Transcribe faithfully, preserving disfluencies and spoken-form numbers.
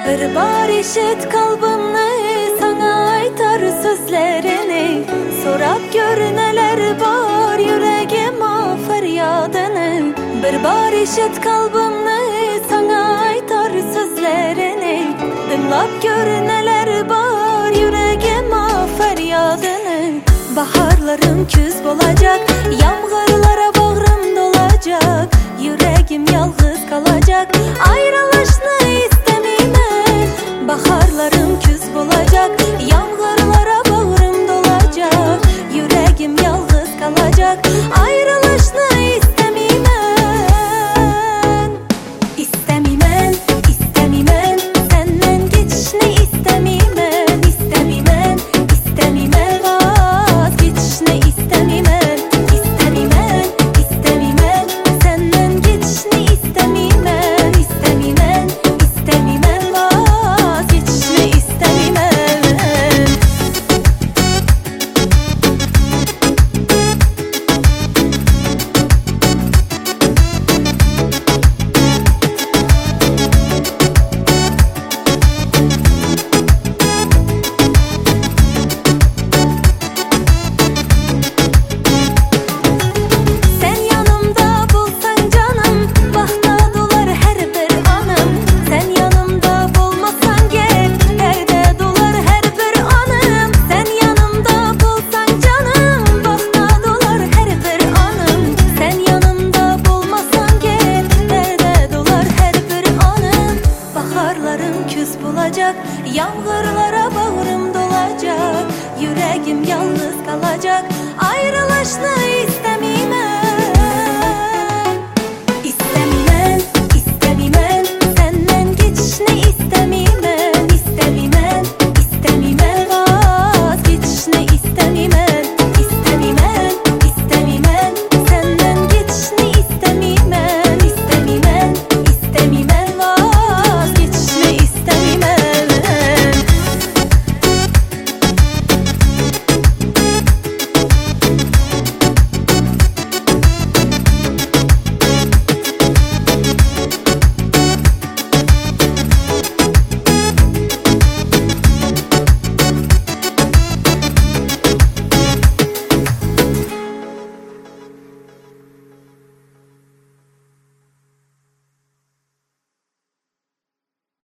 Bir bar işit kalbimni, sana aytar sözlerini. Sorap gör neler var yüreğime feryadını. Bir bar işit kalbimni, sana aytar sözlerini. Dinlap gör neler var yüreğime feryadını. Baharlarım küz olacak, yağmurlara bağrım dolacak. Yüreğim yalnız kalacak, ayrılışını istemeyim. Baharlarım küz olacak, yağmurlara bağrım dolacak. Yüreğim yalnız kalacak, ayrılışını istemeyim. İstemeyim, istemeyim, senden geçişini istemeyim. İstemeyim, istemeyim, vazgeçişini istemeyim. İstemeyim, istemeyim, senden geçişini istemeyim. İstemeyim, istemeyim, vazgeçişini istemeyim. Sen yanımda bulsan canım, bahta dolar her bir anım. Sen yanımda bulmasan gel, derde dolar her bir anım. Sen yanımda bulsan canım, bahta dolar her bir anım. Sen yanımda bulmasan gel, derde dolar her bir anım. Baharlarım küs bulacak, yağmurlara bağrım dolacak. Yüreğim yalnız kalacak, ayrılışını istemem.